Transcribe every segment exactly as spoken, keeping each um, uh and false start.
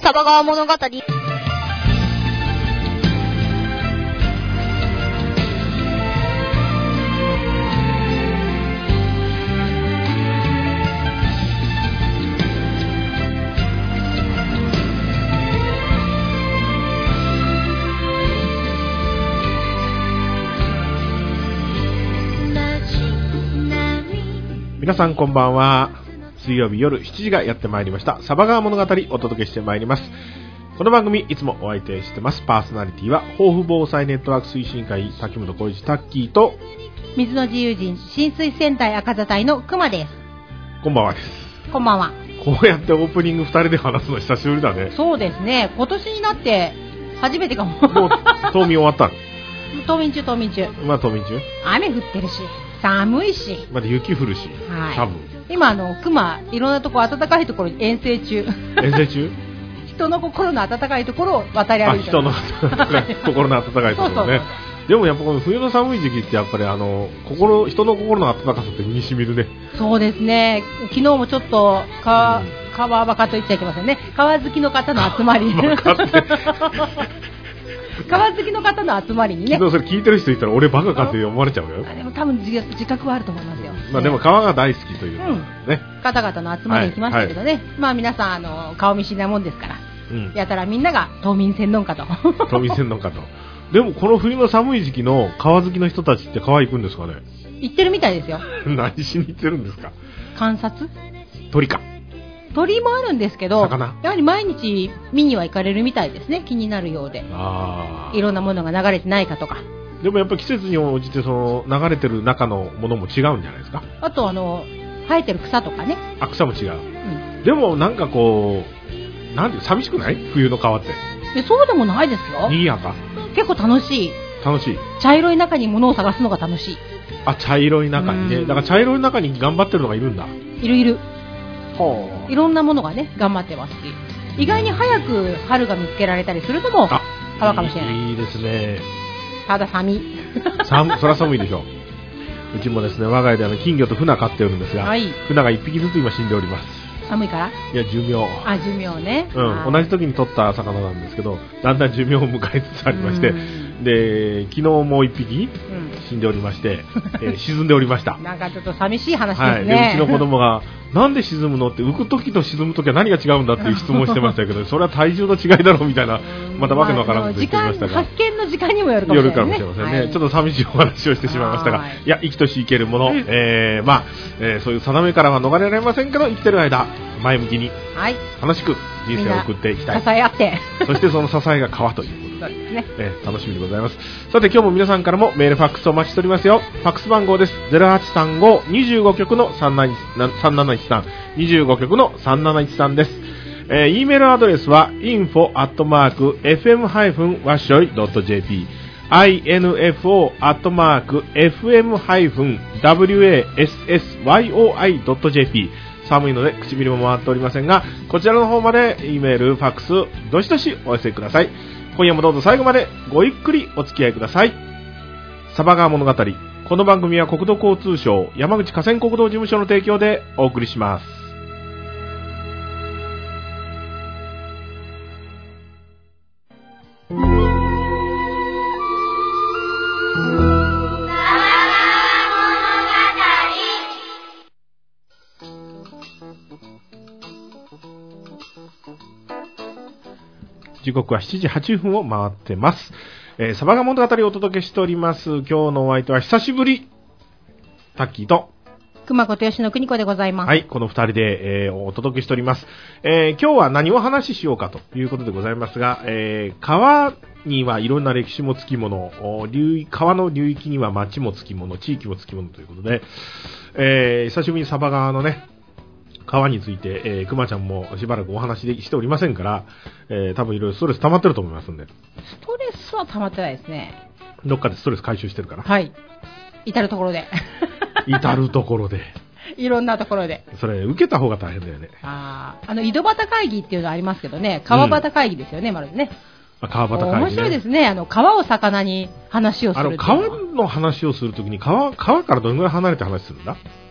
サバ川物語。 皆さんこんばんは。水曜日夜しちじがやってまいりました。サバ川物語お届けしてまいります。この番組いつもお相手してます。パーソナリティは豊富防災ネットワーク推進会滝本浩一タッキーと水の自由人浸水戦隊赤座隊の熊です。 こんばんはです。 こんばんは。 こうやってオープニングふたりで話すの久しぶりだね。 そうですね。今年になって初めてかも。 もう冬眠終わったの？ 冬眠中冬眠中。 まあ冬眠中？ 雨降ってるし寒いしまだ雪降るし、 はい、 多分今あの熊いろんなとこ暖かいところに遠征中。 遠征中？ 人の心の温かいところを渡り歩いてる。 あ、人の心の温かいところね。そうそうそう。でもやっぱこの冬の寒い時期ってやっぱりあの心人の心の温かさって身に染みるね。 そうですね。昨日もちょっとか、うん、川バカと言っちゃいけませんね。川好きの方の集まり。川好きの方の集まりにね。 昨日それ聞いてる人いたら俺バカかって思われちゃうよ。 でも多分自覚はあると思いますよ。 まあでも川が大好きという、ね、 うん、方々の集まりに来ましたけどね、はいはい、まあ皆さんあの顔見知りなもんですから、うん、やたらみんなが冬眠専門家と冬眠専門家と。でもこの冬の寒い時期の川好きの人たちって川行くんですかね？ 行ってるみたいですよ。 何しに行ってるんですか？ 観察？ 鳥か。 鳥もあるんですけど、 魚？ やはり毎日見には行かれるみたいですね。気になるようで、 あ、 いろんなものが流れてないかとか。 でもやっぱ季節に応じてその流れてる中のものも違うんじゃないですか？ あとあの生えてる草とかね。 あ、草も違う、うん、でもなんかこうなんて寂しくない？冬の川って。 え、そうでもないですよ。 賑やか。 結構楽しい。 楽しい。 茶色い中に物を探すのが楽しい。 あ、茶色い中にね。だから茶色い中に頑張ってるのがいるんだ。 いるいる。ほう。いろんなものがね頑張ってますし、意外に早く春が見つけられたりするのも川かもしれない。 いいですね。 ただ寒い。 寒、そりゃ寒いでしょう。うちもですね、我が家であの金魚と船飼っておるんですが、はい、船が一匹ずつ今死んでおります。 寒いから？ いや、寿命。 あ、寿命ね。 うん、同じ時に取った魚なんですけど、だんだん寿命を迎えつつありまして、で、昨日もう一匹死んでおりまして、えー、沈んでおりました。 なんかちょっと寂しい話ですね。 はい、でうちの子供がなんで沈むのって浮く時と沈む時は何が違うんだっていう質問してましたけど、それは体重の違いだろうみたいな、またわけのわからんこと言ってましたが、 発見の時間にもよるかもしれない、ね、 よるかもしれませんね、はい、ちょっと寂しいお話をしてしまいましたが、いや生きとし生けるもの、うん、えー、まあ、えー、そういう定めからは逃れられませんけど、生きてる間前向きに楽しく人生を送っていきたい。 支え合ってそしてその支えが川ということで、 そうですね、 えー、楽しみでございます。さて今日も皆さんからもメールファックスをお待ちしておりますよ。ファックス番号です。ゼロはちさんご にじゅうご局のさんなないちさん にじゅうご局のさんなないちさんです。えー、E メールアドレスは インフォ アットマーク エフエム ワッショイ ドット ジェーピー インフォ アットマーク エフエム ワッショイ ドット ジェーピー。寒いので唇も回っておりませんが、こちらの方まで E メールファックスどしどしお寄せください。今夜もどうぞ最後までごゆっくりお付き合いください。サバ川物語、この番組は国土交通省山口河川国道事務所の提供でお送りします。時刻はしちじはっぷんを回ってます。えー、サバ川物語をお届けしております。今日のお相手は久しぶりタッキーと熊子と吉野邦子でございます。 はい、このふたりで、えー、お届けしております。えー、今日は何を話ししようかということでございますが、えー、川にはいろんな歴史もつきもの、流川の流域には町もつきもの、地域もつきものということで、えー、久しぶりにサバ川のね川について、えー、熊ちゃんもしばらくお話でしておりませんから、えー、多分いろいろストレス溜まってると思いますんで。 ストレスは溜まってないですね。 どっかでストレス解消してるから。 はい。至るところで。 至るところで。 いろんなところで。 それ受けた方が大変だよね。 ああ、あの井戸端会議っていうのありますけどね、川端会議ですよね、うん、まるでね。 川端会議、ね、 面白いですね。あの川を魚に話をする。 あの川の話をするときに川川からどのぐらい離れて話するんだ？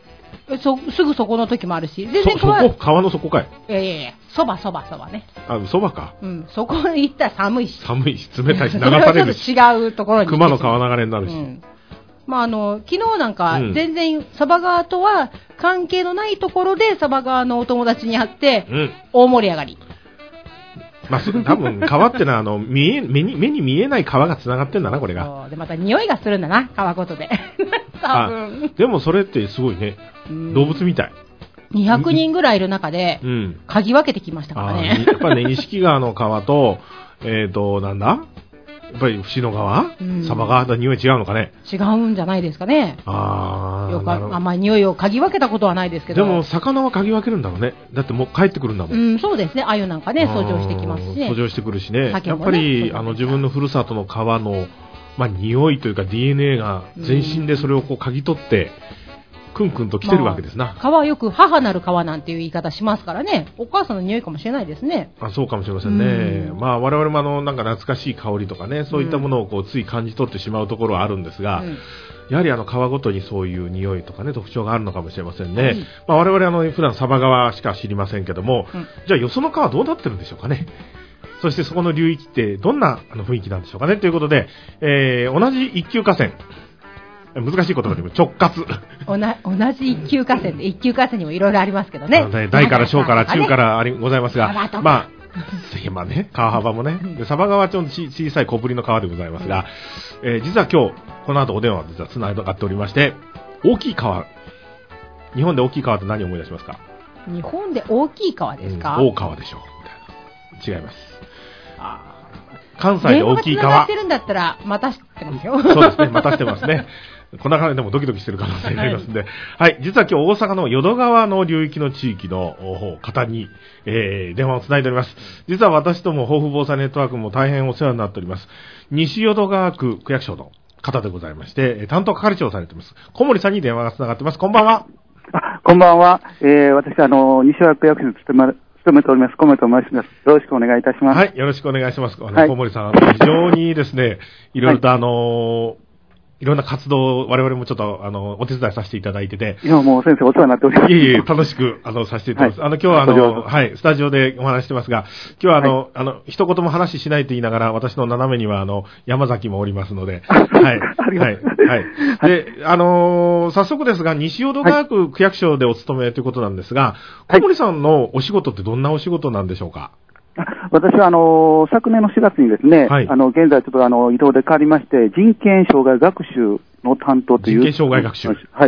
そすぐそこの時もあるし、全然そ、そこ川の底かい。 いやいやいや、そばそばそばね。 あ、そばか。 うん、そこに行ったら寒いし。 寒いし、冷たいし、流されるし。 ちょっと違うところに。 熊の川流れになるし。うん、 まあ、あの昨日なんか全然サバ川とは関係のないところでサバ川のお友達に会って大盛り上がり、 まあ、多分川ってのはあの見え目に目に見えない川がつながってんだなこれが。 そうでまた匂いがするんだな川ごとで多分。 でもそれってすごいね、動物みたい。 にひゃくにんぐらいいる中で嗅ぎ分けてきましたからね。 やっぱりね錦川の川とえっとなんだやっぱり伏野川、うん、サバ川と匂い違うのかね。 違うんじゃないですかね。 あよくあんまり匂いを嗅ぎ分けたことはないですけど。 でも魚は嗅ぎ分けるんだろうね。だってもう帰ってくるんだもん。 うん、そうですね。鮎なんかね遡上してきますしね。 遡上してくるしね。ねやっぱりあの自分のふるさとの川のまあ匂いというか ディーエヌエー が全身でそれをこう嗅ぎ取って。くんくんと来てるわけですな、まあ、川はよく母なる川なんていう言い方しますからね。お母さんの匂いかもしれないですね。 あ、そうかもしれませんね。まあ我々もあのなんか懐かしい香りとかね、そういったものをこうつい感じ取ってしまうところはあるんですが、うん、やはりあの川ごとにそういう匂いとかね特徴があるのかもしれませんね。うん、まあ我々あの普段サバ川しか知りませんけども、うん、じゃあよその川どうなってるんでしょうかね。そしてそこの流域ってどんなあの雰囲気なんでしょうかねということで、えー、同じ一級河川。難しい言葉でも直猾同じ一級河川で一級河川にもいろいろありますけどね。 大から小から中からありございますが、まあまあね川幅もね、サバ川はちょっと小さい小ぶりの川でございますが、えー、実は今日この後お電話実はつながっておりまして、大きい川、日本で大きい川って何を思い出しますか？ 日本で大きい川ですか？ うん、大川でしょうみたいな。違います。あ関西で大きい川。 電話が繋がってるんだったらまたしてますよ。 そうですね、またしてますね。こんな感じでもドキドキしてる可能性がありますんで、はい、はい、実は今日大阪の淀川の流域の地域の方に、えー、電話をつないでおります。実は私とも豊富防災ネットワークも大変お世話になっております。西淀川区区役所の方でございまして、担当係長をされています。小森さんに電話がつながっています。こんばんは。 あ、こんばんは。えー、私あの西淀川区役所に勤め務めております小森と申します。よろしくお願いいたします。 はい、よろしくお願いします。あの、はい、小森さん、非常にですね、いろいろとあのーはいいろんな活動を我々もちょっとあのお手伝いさせていただいてて、 いやもう先生お世話になっております。 いえいえ楽しくあのさせていただきます。はい、あの今日はあのはいスタジオでお話してますが、今日はあの、はい、あの一言も話しないと言いながら私の斜めにはあの山崎もおりますので、はいはいはいであのー、早速ですが西淀川区区役所でお勤めということなんですが、はい、小森さんのお仕事ってどんなお仕事なんでしょうか？ 私はあの昨年のしがつにですね、はい、あの現在ちょっとあの移動で変わりまして人権障害学習の担当という人権障害学習、 はい、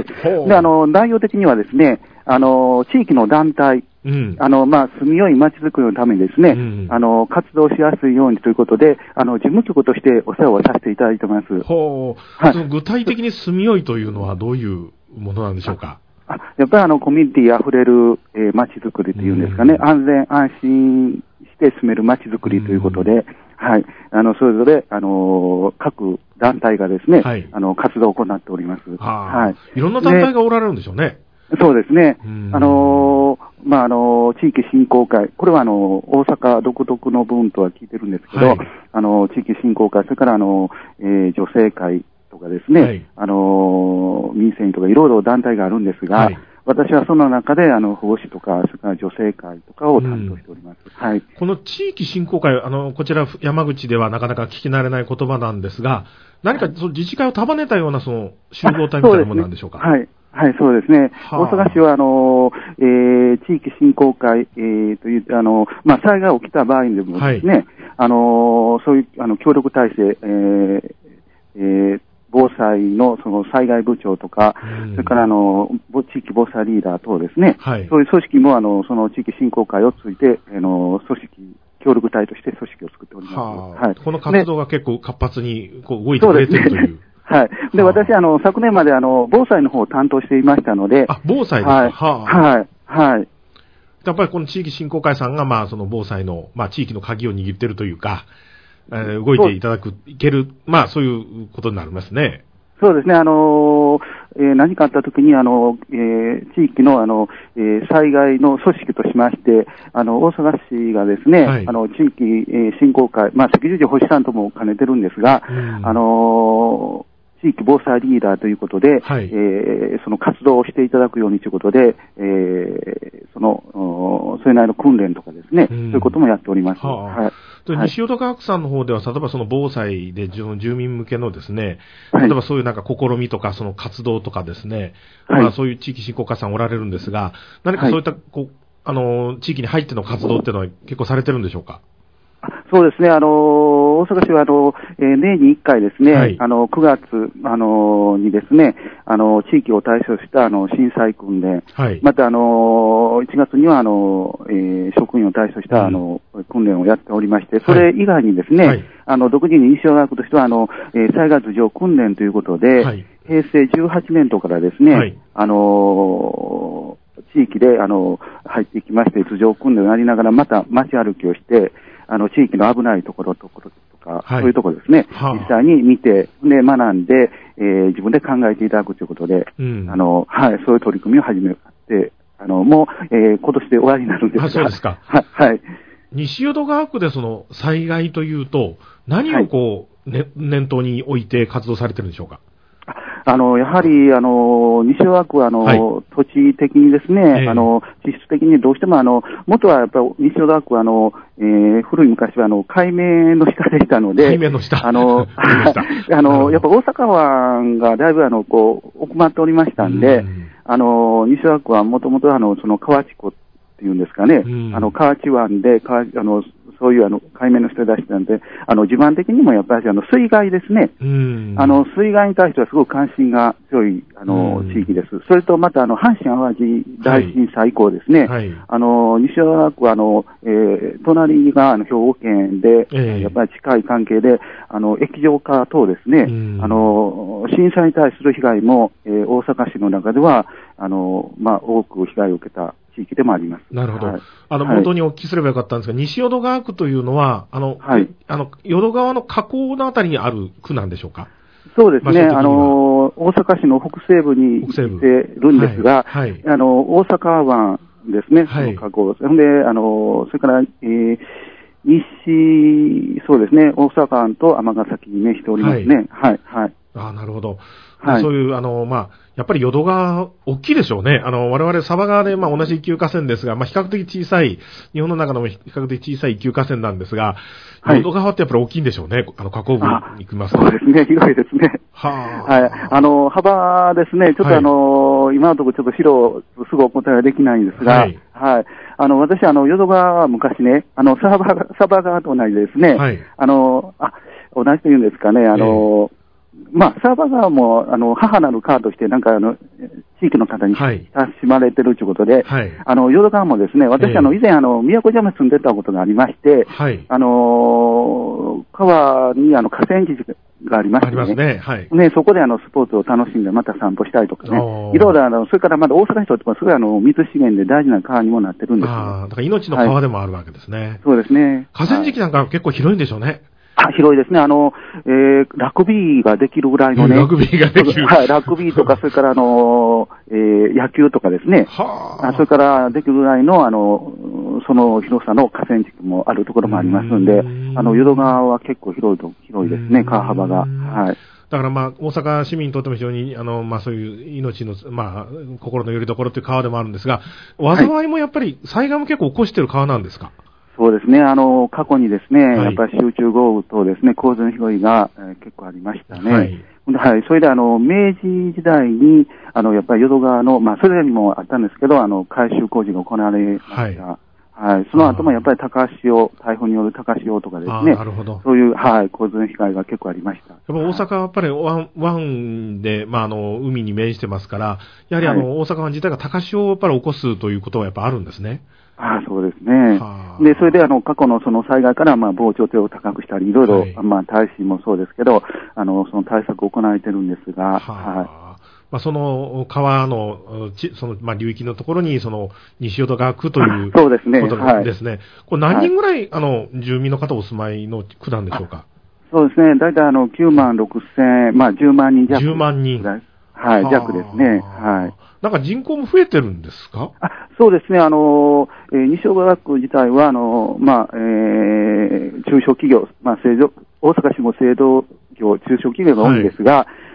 であの内容的にはですねあの地域の団体、うん、あのまあ住みよい街づくりのためにですね、うん、あの活動しやすいようにということであの事務局としてお世話をさせていただいてます。 ほう、はい、その具体的に住みよいというのはどういうものなんでしょうか？ あやっぱりあのコミュニティあふれる、えー、街づくりというんですかね、うん、安全安心して住める街づくりということで、うん、はい、あのそれぞれあの各団体がですね、はい、あの活動を行っております。 はい。いろんな団体がおられるんでしょうね。 そうですね。あのまああの地域振興会、これはあの大阪独特の分とは聞いてるんですけど、はい、あの地域振興会、それからあの、えー、女性会とかですね、はい、あの民生委員とかいろいろ団体があるんですが、はい、私はその中であの保護司とかそれから女性会とかを担当しております。うん、はい。 この地域振興会、あのこちら山口ではなかなか聞き慣れない言葉なんですが、何かその自治会を束ねたようなその集合体みたいなものなんでしょうか。 はい。はい、そうですね。大阪市は、あの、えー、地域振興会、えー、という、あの、まあ、災害起きた場合でもですね、はい、あの、そういう、あの、協力体制、えー、えー、防災のその災害部長とか、うん、それからあの地域防災リーダー等ですね、はい、そういう組織もあのその地域振興会をついてあの組織協力隊として組織を作っております。ははい、この活動が結構活発にこう動いてくれているという。 はい。で、私、あの、昨年まで、あの、防災の方を担当していましたので。 あ、防災ですか。はい。 はあ、はい。はい。 やっぱりこの地域振興会さんが、まあ、その防災の、まあ、地域の鍵を握っているというか、えー、動いていただく、いける、まあ、そういうことになりますね。 そうですね。あのー、えー、何かあったときに、あの、えー、地域の、あの、えー、災害の組織としまして、あの、大阪市がですね、はい、あの、地域、えー、振興会、まあ、赤十字星さんとも兼ねてるんですが、うん、あのー、 地域防災リーダーということで、 はい、 えー、その活動をしていただくようにということで、えー、その、それなりの訓練とかですね、うん、そういうこともやっております。はあ、はい。 西淀川区さんの方では、例えばその防災で住民向けのですね、例えばそういうなんか試みとか、その活動とかですね、はい、まあそういう地域振興課さんおられるんですが、何かそういった、こう、あの、地域に入っての活動っていうのは結構されてるんでしょうか？ そうですね、あの、大阪市は、あの、えー、年にいっかいですね、はい、あの、くがつ、あの、にですね、あの、地域を対象した、あの、震災訓練、はい、また、あの、いちがつには、あの、えー、職員を対象した、うん、あの、訓練をやっておりまして、それ以外にですね、はい、あの、独自に西淀川区としては、あの、えー、災害頭上訓練ということで、はい、へいせいじゅうはちねん度からですね、はい、あの、地域で、あの、入っていきまして、頭上訓練をやりながら、また街歩きをして、あの、地域の危ないところとか、はい、そういうところですね、はあ、実際に見て、で、学んで、えー、自分で考えていただくということで、うん、あの、はい、そういう取り組みを始めて、あの、もう、えー、今年で終わりになるんですが。 あ、そうですか。 は、はい。 西淀川区でその災害というと、何をこう、はい、ね、念頭に置いて活動されてるんでしょうか？ あの、やはり、あの、西淀川区は、あの、はい、土地的にですね、えー、あの、地質的にどうしても、あの、元はやっぱり西淀川区は、あの、えー、古い昔は、あの、海面の下でしたので、 海面の下あの、あの、やっぱ大阪湾がだいぶ、あの、こう、奥まっておりましたんで、んあの、西淀川区はもともと、あの、その河内湖っていうんですかね、あの、河内湾で、河内、あの、そういうあの海面の下で出してたんで、あの地盤的にもやっぱりあの水害ですね。あの水害に対してはすごく関心が強いあの地域です。それとまたあの阪神淡路大震災以降ですね。はい、あの西淀川区はあの、えー、隣があの兵庫県で、えー、やっぱり近い関係であの液状化等ですね。あの震災に対する被害も、えー、大阪市の中ではあのまあ多く被害を受けた地域でもあります。 なるほど。はい、あの、本当にお聞きすればよかったんですが、西淀川区というのは、あの、はい、あの、淀川の河口のあたりにある区なんでしょうか？ そうですね。あの、大阪市の北西部にいてるんですが、はいはい、あの、大阪湾ですね、はい、その河口。で、あの、それから、えー、西、そうですね、大阪湾と尼崎に面しておりますね。はい、はい。 ああ、なるほど。はい、そういう、あの、まあ、やっぱり淀川、大きいでしょうね。あの、我々、佐波川で、まあ、同じ一級河川ですが、まあ、比較的小さい、日本の中でも比較的小さい一級河川なんですが、はい、淀川ってやっぱり大きいんでしょうね。あの、河口部に行きますと。 そうですね、広いですね。はあ。はい。あの、幅ですね、ちょっとあの、はい、今のところちょっと広、すぐお答えはできないんですが、はい。はい。あの、私、あの、淀川は昔ね、あの、佐波、佐波川と同じですね。はい。あの、あ、同じというんですかね、あの、えーまあ、サーバー側も、あの、母なる川として、なんか、あの、地域の方に親しまれてるということで、はい、あの、淀川もですね、私、えー、あの、以前、あの、宮古島に住んでたことがありまして、はい、あの、川に、あの、河川敷がありましてね、ありますね、はい。ね、そこで、あの、スポーツを楽しんで、また散歩したりとかね、いろいろ、あの、それからまだ大阪市とっても、すごい、あの、水資源で大事な川にもなってるんですよ。 ああ、だから命の川でもあるわけですね。はい、 そうですね。 河川敷なんか結構広いんでしょうね。 あ、広いですね。あの、えー、ラグビーができるぐらいのね。 ラグビーができる。 はい、ラグビーとか、それからあの、えー、野球とかですね。はあ。それからできるぐらいの、あの、その広さの河川敷もあるところもありますんで、んあの、淀川は結構広いと、広いですね、川幅が。はい。 だからまあ、大阪市民にとっても非常に、あの、まあそういう命の、まあ、心の拠り所という川でもあるんですが、災いもやっぱり災害も結構起こしてる川なんですか？ そうですね。あの、過去にですね、はい、やっぱり集中豪雨とですね、洪水の被害が、えー、結構ありましたね。はい。はい。それであの、明治時代に、あの、やっぱり淀川の、まあ、それよりもあったんですけど、あの、改修工事が行われました。はい。はい。その後もやっぱり高潮、台風による高潮とかですね。なるほど。そういう、はい、洪水の被害が結構ありました。やっぱ大阪はやっぱり湾、湾で、まあ、あの、海に面してますから、やはりあの、はい、大阪湾自体が高潮をやっぱり起こすということはやっぱあるんですね。 ああ、そうですね。で、それであの、過去のその災害から、まあ、防潮堤を高くしたり、いろいろ、はい、まあ、耐震もそうですけど、あの、その対策を行われてるんですが、ははい。 まあ、その川の、ちその、まあ、流域のところに、その、西淀川区という、 そうですね。 ことですね。はい、これ何人ぐらい、はい、あの、住民の方お住まいの区なんでしょうか？ そうですね。だいたいあの、きゅうまんろくせん、まあ、じゅうまんにん弱。 じゅうまんにん。 はい、弱ですね。はい。 なんか人口も増えてるんですか？ あ、そうですね。あの、えー、西淀川区自体は、あの、まあ、えー、中小企業、まあ、製造、大阪市も製造業、中小企業が多いんですが、はい、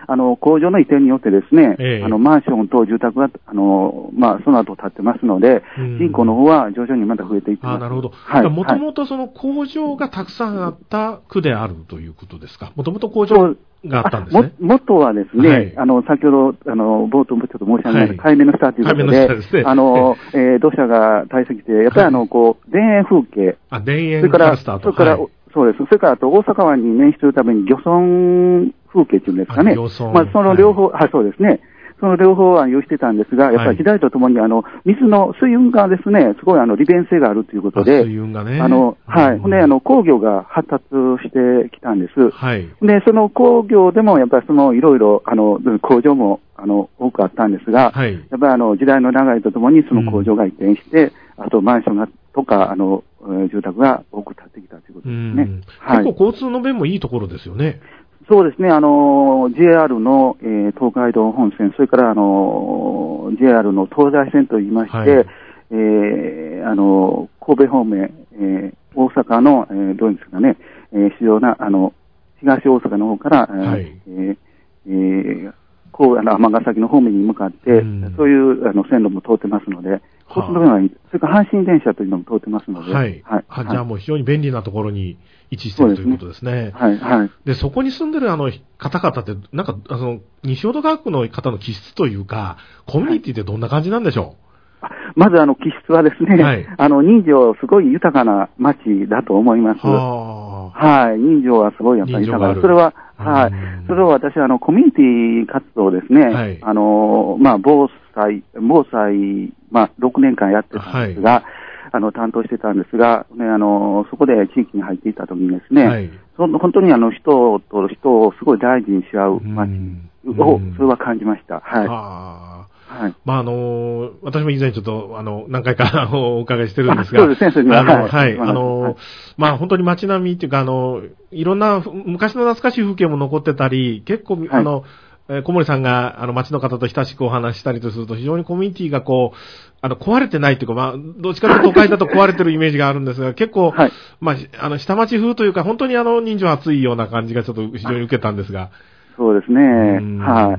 あの、工場の移転によってですね、 えー、 あの、マンションと住宅が、あの、まあ、その後建ってますので、うん、人口の方は徐々にまた増えていってます。 あ、なるほど。はい。もともとその工場がたくさんあった区であるということですか。もともと工場があったんですね。 も、元はですね、はい、あの、先ほど、あの、冒頭もちょっと申し上げました、はい、海面の下ということで、海面の下ですね、あの、えー、土砂が堆積して、やっぱりあの、こう、田園風景。 あ、田園クラスターと。 それから、はい、そうです。それから、あと、大阪湾に面しているために、漁村風景っていうんですかね。漁村。まあ、その両方、はい、はい、そうですね。その両方は用意してたんですが、やっぱり時代とともに、あの、水の、水運がですね、すごいあの、利便性があるということで、 水運がね。 あの、はい。ほんで、あの、工業が発達してきたんです。 はい。 で、その工業でも、やっぱりその、いろいろ、あの、工場も、あの、多くあったんですが、はい。やっぱりあの、時代の流れとともに、その工場が移転して、うん、あと、マンションが、とか、あの、住宅が多く建ってきたということですね。うん、 はい。結構交通の便もいいところですよね。 そうですね、あの、ジェイアール の、えー、東海道本線、それからあの、ジェイアール の東西線といいまして、はい、えー、あの、神戸方面、えー、大阪の、えー、どういうんですかね、えー、主要な、あの、東大阪の方から、はい、えー、えー、こう、あの、尼崎の方面に向かって、うん、そういう、あの、線路も通ってますので、交通の便はいい。それから阪神電車というのも通ってますので、 はい。はい。あ、じゃあもう非常に便利なところに位置しているということですね。 はい、はい。 で、そこに住んでるあの方々って、なんか、あの、西淀川区の方の気質というか、コミュニティってどんな感じなんでしょう？ はい、まずあの、気質はですね、はい、あの、人情すごい豊かな街だと思います。ははい。人情はすごいやっぱり豊かな。それは、はい。それを私、あの、コミュニティ活動ですね。はい。あの、まあ、防災、防災、まあ、ろくねんかんやってたんですが、はい、あの、担当してたんですが、ね、あの、そこで地域に入っていたときにですね、はい、その本当にあの、人と人をすごい大事にし合う街を、それは感じました。はい。 ははい。まあ、あの、私も以前ちょっと、あの、何回かお伺いしてるんですが、 そうですね、先生には。あの、はい。あの、はい、まあ、本当に街並みっていうか、あの、いろんな昔の懐かしい風景も残ってたり、結構、はい、あの、えー、小森さんが、あの、街の方と親しくお話したりとすると、非常にコミュニティがこう、あの、壊れてないっていうか、まあ、どっちかというと都会だと壊れてるイメージがあるんですが、結構、はい、まあ、あの、下町風というか、本当にあの、人情厚いような感じがちょっと非常に受けたんですが。 そうですね。はい。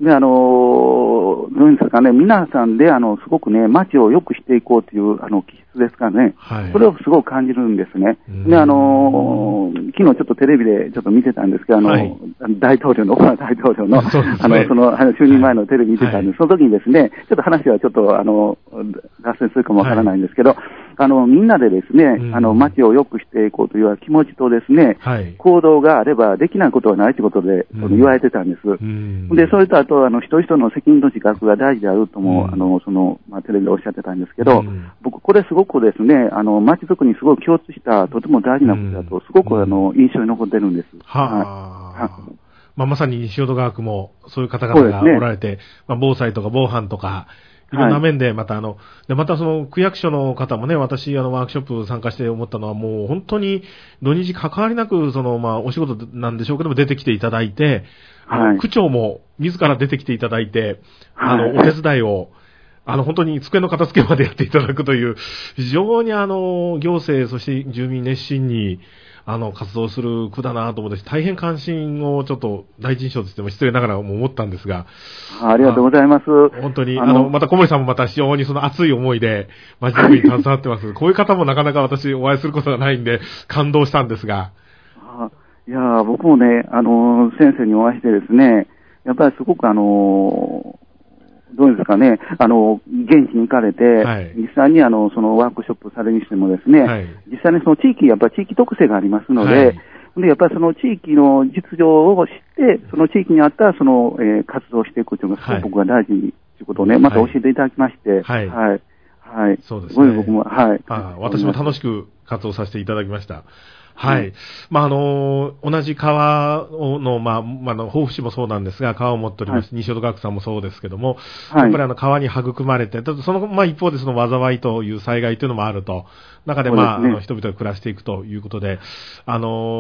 で、あの、どういうんですかね、皆さんで、あの、すごくね、街を良くしていこうという、あの、気質ですからね。はい。それをすごく感じるんですね。で、あの、昨日ちょっとテレビでちょっと見てたんですけど、あの、はい、大統領の、オバマ大統領の、ね、あの、その、就任前のテレビ見てたんです、はい、その時にですね、ちょっと話はちょっと、あの、脱線するかもわからないんですけど、はい、あの、みんなでですね、うん、あの、街を良くしていこうという気持ちとですね、はい、行動があればできないことはないということで、その言われてたんです。うん、で、それとあと、あの、人々の責任と自覚が大事であるとも、うん、あの、その、まあ、テレビでおっしゃってたんですけど、うん、僕、これすごくですね、あの、街づくりにすごく共通した、とても大事なことだと、すごく、あの、印象に残ってるんです。 はあ。はい、まあ、まさに西淀川区も、そういう方々がおられて、ね、まあ、防災とか防犯とか、いろんな面で、またあの、で、またその区役所の方もね、私、あの、ワークショップ参加して思ったのは、もう本当に土日関わりなく、その、まあ、お仕事なんでしょうけども、出てきていただいて、はい、区長も自ら出てきていただいて、あの、はい、お手伝いを、あの、本当に机の片付けまでやっていただくという、非常にあの、行政、そして住民熱心に、あの、活動する区だなと思って、大変関心をちょっと第一印象としても失礼ながらも思ったんですが。 ありがとうございます。 本当に、あの、あのまた小森さんもまた非常にその熱い思いで、街づくりに携わってます。こういう方もなかなか私お会いすることがないんで、感動したんですが。 あいや僕もね、あの、先生にお会いしてですね、やっぱりすごくあの、どうですかね、あの、現地に行かれて、はい、実際にあの、そのワークショップされるにしてもですね、はい、実際にその地域、やっぱり地域特性がありますので、はい、で、やっぱりその地域の実情を知って、その地域に合ったその、えー、活動をしていくというのがすごく僕が大事ということをね、はい、また教えていただきまして、はい。はい。はい。 そうですね。すごい僕も、はい。 あ私も楽しく活動させていただきました。はい。まあ、あの、同じ川の、まあ、まあ、の、豊富市もそうなんですが、川を持っております。はい、西淀川区さんもそうですけども、はい、やっぱりあの、川に育まれて、その、まあ、一方でその災いという災害というのもあると、中でまあ、ね、あの、人々が暮らしていくということで、あの、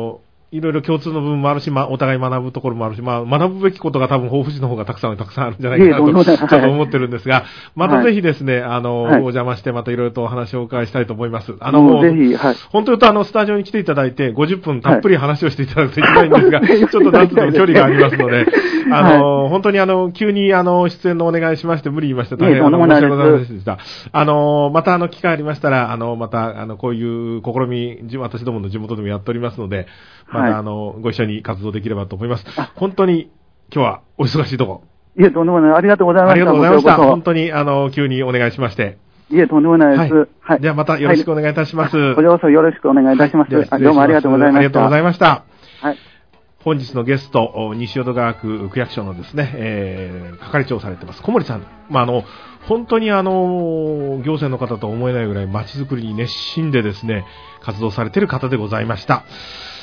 いろいろ共通の部分もあるし、まあ、お互い学ぶところもあるし、まあ、学ぶべきことが多分、豊富市の方がたくさん、たくさんあるんじゃないかなと、ちょっと思ってるんですが、またぜひですね、あの、はい、お邪魔して、またいろいろとお話をお伺いしたいと思います。あの、ぜひ、はい。本当に言うと、あの、スタジオに来ていただいて、ごじゅっぷんたっぷり話をしていただくといけないんですが、はい、ちょっとなんとでも距離がありますので、あの、はい、本当にあの、急にあの、出演のお願いしまして、無理言いました。大変、あの、申し訳ございませんでした。あの、またあの、機会ありましたら、あの、また、あの、こういう試み、私どもの地元でもやっておりますので、またあの、ご一緒に活動できればと思います。本当に今日はお忙しいとこ。 いえ、とんでもない。ありがとうございました。 ありがとうございました。本当にあの、急にお願いしまして。 いえ、とんでもないです。はい。 はい、ではまたよろしくお願いいたします。はい、 こちらこそよろしくお願いいたします。はい、どうもありがとうございました。 ありがとうございました。 はい。 本日のゲスト、西淀川区区役所のですね、えー、係長をされてます、小森さん。まあ、あの、本当にあの、行政の方と思えないぐらい街づくりに熱心でですね、活動されている方でございました。